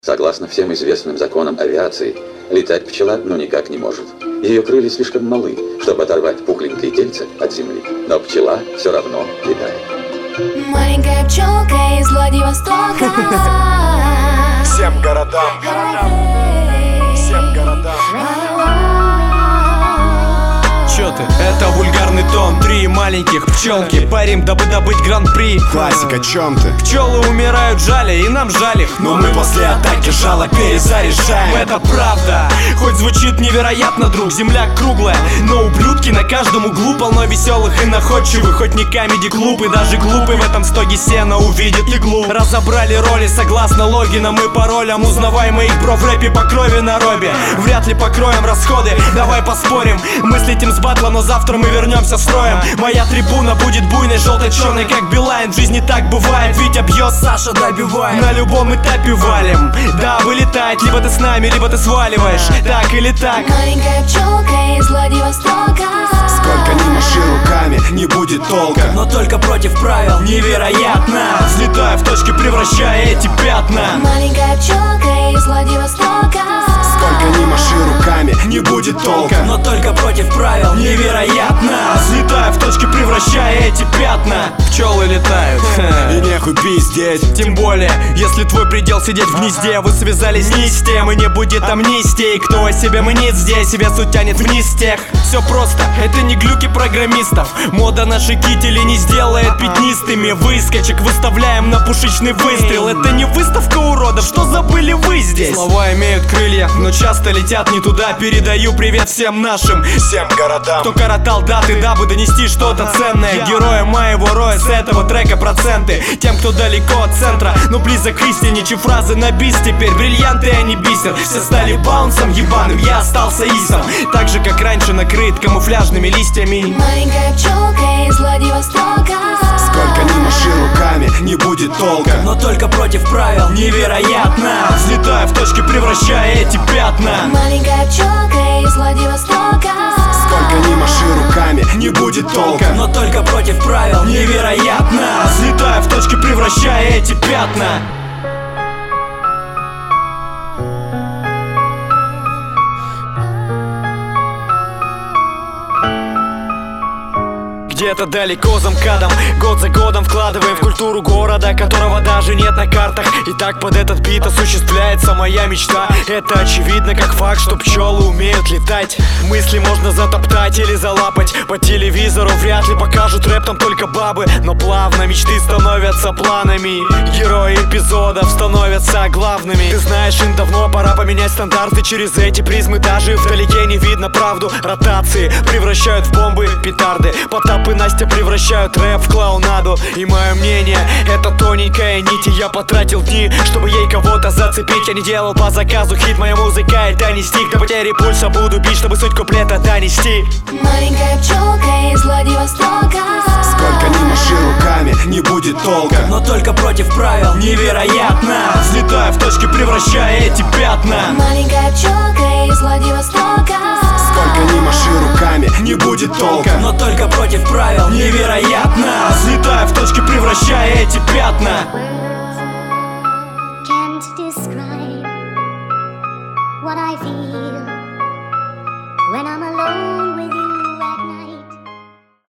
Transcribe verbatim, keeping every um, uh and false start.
Согласно всем известным законам авиации, летать пчела ну никак не может. Ее крылья слишком малы, чтобы оторвать пухленькое тельце от земли, но пчела все равно летает. Маленькая пчелка из Владивостока. Всем городам, всем городам. Чё ты? Это вульгарный тон. Три маленьких пчелки парим, дабы добыть гран-при. Классика, чем ты? Пчелы умирают, жали, и нам жаль их. Но мы после атаки жало перезаряжаем. Это правда, хоть звучит невероятно, друг. Земля круглая, но ублюдки на каждом углу. Полно веселых и находчивых. Хоть не камеди-клуб, и даже глупый в этом стоге сена увидит иглу. Разобрали роли согласно логинам и паролям. Узнавай моих бро в рэпе по крови на робе. Вряд ли покроем расходы, давай поспорим. Мы слетим с батла, но завтра мы вернемся строем. Моя трибуна будет буйной, желто-черной, как Билайн. В жизни так бывает, Витя бьет, Саша добивает. На любом этапе валим, да, вылетать. Либо ты с нами, либо ты сваливаешь, так или так. Маленькая пчелка из Владивостока. Сколько ни маши руками, не будет толка. Но только против правил, невероятно. Взлетая в точке, превращая эти пятна. Маленькая пчелка из Владивостока. Сколько ни маши руками, не будет толка. Но только против правил, невероятно. Взлетая в точке, превращая эти пятна. Пчелы летают, и нехуй пиздеть. тем более, если твой предел сидеть в гнезде. Вы связались не с тем, и не будет амнистии. Кто о себе мнит здесь, вес утянет вниз тех. Все просто, это не глюки программистов. Мода наши кители не сделает пятнистыми. Выскочек выставляем на пушечный выстрел. Это не выставка уродов, что забыли вы здесь? Слова имеют крылья, но часто летят не туда. Передаю привет всем нашим, всем городам, кто коротал даты, дабы донести что-то ценное. Героям моего роя с этого трека проценты. Тем, кто далеко от центра, но близок к истине, чьи фразы на бис теперь бриллианты, а не бисер. Все стали баунсом ебаным, я остался истом. Так же, как раньше накрыт камуфляжными листьями. Маленькая пчелка из Владивостока. сколько ни маши руками, не будет толка. Но только против правил, невероятно. Взлетая в точке, превращая эти пятна. Маленькая пчелка из Владивостока. Сколько ни маши руками, не будет толка. Но только против правил, невероятно. Взлетая в точке, превращая эти пятна. Где-то далеко за МКАДом, год за годом вкладываем в культуру города, которого даже нет на картах. И так под этот бит осуществляется моя мечта. Это очевидно как факт, что пчелы умеют летать. Мысли можно затоптать или залапать. По телевизору вряд ли покажут рэп, там только бабы. Но плавно мечты становятся планами. Герои эпизодов становятся главными. Ты знаешь, им давно пора поменять стандарты. Через эти призмы даже вдалеке не видно правду. Ротации превращают в бомбы петарды. Потап и Настя превращают рэп в клоунаду. И мое мнение, это тоненькая нить. И я потратил дни, чтобы ей кого-то зацепить. Я не делал по заказу хит, моя музыка это не стих. До потери пульса буду бить, чтобы суть куплета донести. Маленькая пчелка из Владивостока. Сколько ни маши руками, не будет толка. Но только против правил, невероятно. Взлетая в точке, превращая эти пятна. Маленькая пчелка из Владивостока. Сколько ни маши руками, не будет толка. Но только против правил, невероятно. Взлетая в точке, превращая эти пятна.